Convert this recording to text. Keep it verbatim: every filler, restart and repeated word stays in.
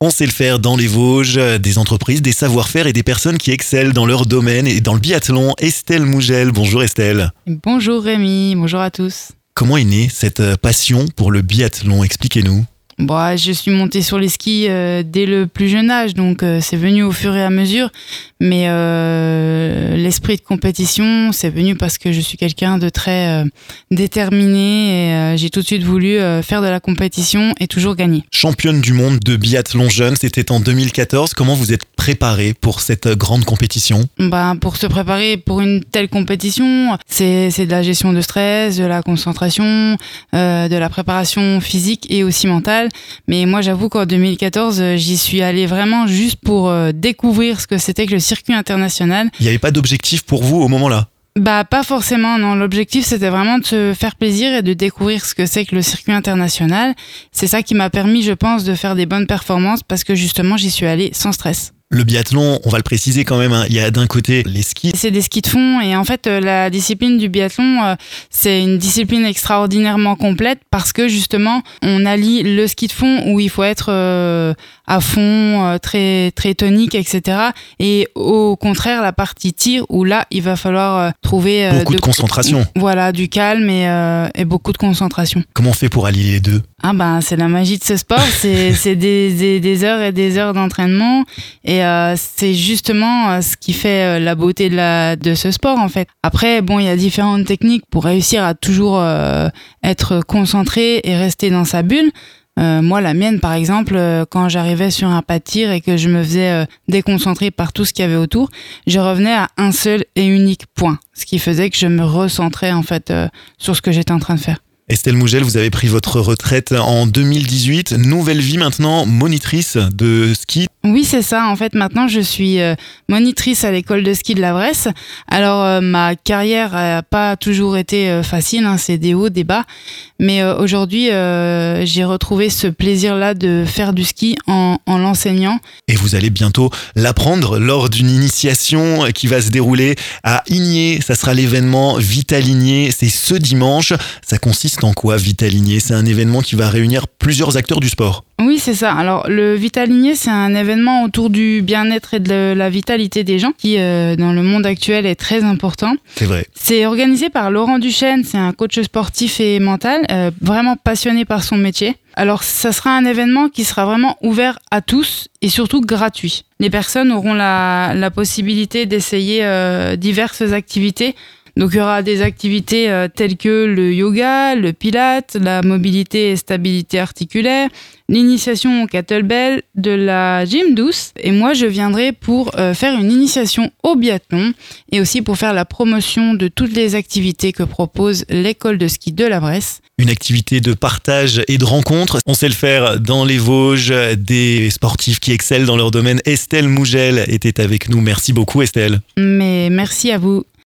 On sait le faire dans les Vosges, des entreprises, des savoir-faire et des personnes qui excellent dans leur domaine et dans le biathlon. Estelle Mougel, bonjour Estelle. Bonjour Rémi, bonjour à tous. Comment est née cette passion pour le biathlon? Expliquez-nous. Bon, je suis montée sur les skis euh, dès le plus jeune âge, donc euh, c'est venu au fur et à mesure. Mais euh, l'esprit de compétition, c'est venu parce que je suis quelqu'un de très euh, déterminé et euh, j'ai tout de suite voulu euh, faire de la compétition et toujours gagner. Championne du monde de biathlon jeune, c'était en deux mille quatorze. Comment vous êtes préparée pour cette grande compétition? Ben, pour se préparer pour une telle compétition, c'est, c'est de la gestion de stress, de la concentration, euh, de la préparation physique et aussi mentale. Mais moi, j'avoue qu'en deux mille quatorze, j'y suis allée vraiment juste pour euh, découvrir ce que c'était que le circuit international. Il n'y avait pas d'objectif pour vous au moment-là? Bah, pas forcément, non. L'objectif, c'était vraiment de se faire plaisir et de découvrir ce que c'est que le circuit international. C'est ça qui m'a permis, je pense, de faire des bonnes performances parce que justement, j'y suis allée sans stress. Le biathlon, on va le préciser quand même, hein, il y a d'un côté les skis. C'est des skis de fond et en fait la discipline du biathlon, euh, c'est une discipline extraordinairement complète parce que justement on allie le ski de fond où il faut être euh, à fond, euh, très très tonique, et cetera. Et au contraire la partie tir où là il va falloir euh, trouver euh, beaucoup de, de concentration. Voilà, du calme et, euh, et beaucoup de concentration. Comment on fait pour allier les deux? Ah ben c'est la magie de ce sport, c'est c'est des, des des heures et des heures d'entraînement et euh, c'est justement euh, ce qui fait euh, la beauté de la de ce sport en fait. Après bon, il y a différentes techniques pour réussir à toujours euh, être concentré et rester dans sa bulle. Euh, moi, la mienne, par exemple, euh, quand j'arrivais sur un pas de tir et que je me faisais euh, déconcentrer par tout ce qu'il y avait autour, je revenais à un seul et unique point, ce qui faisait que je me recentrais en fait euh, sur ce que j'étais en train de faire. Estelle Mougel, vous avez pris votre retraite en deux mille dix-huit. Nouvelle vie maintenant, monitrice de ski. Oui, c'est ça. En fait, maintenant, je suis euh, monitrice à l'école de ski de la Bresse. Alors, euh, ma carrière n'a pas toujours été euh, facile, hein, c'est des hauts, des bas. Mais euh, aujourd'hui, euh, j'ai retrouvé ce plaisir-là de faire du ski en, en l'enseignant. Et vous allez bientôt l'apprendre lors d'une initiation qui va se dérouler à Igné. Ça sera l'événement Vitaligné. C'est ce dimanche. Ça consiste en quoi, Vitaligné? C'est un événement qui va réunir plusieurs acteurs du sport. Oui, c'est ça. Alors, le Vitaligné, c'est un événement autour du bien-être et de la vitalité des gens qui, euh, dans le monde actuel, est très important. C'est vrai. C'est organisé par Laurent Duchesne, c'est un coach sportif et mental, euh, vraiment passionné par son métier. Alors, ça sera un événement qui sera vraiment ouvert à tous et surtout gratuit. Les personnes auront la, la possibilité d'essayer euh, diverses activités. Donc il y aura des activités euh, telles que le yoga, le pilate, la mobilité et stabilité articulaire, l'initiation au kettlebell, de la gym douce. Et moi je viendrai pour euh, faire une initiation au biathlon et aussi pour faire la promotion de toutes les activités que propose l'école de ski de la Bresse. Une activité de partage et de rencontre. On sait le faire dans les Vosges. Des sportifs qui excellent dans leur domaine. Estelle Mougel était avec nous. Merci beaucoup Estelle. Mais merci à vous.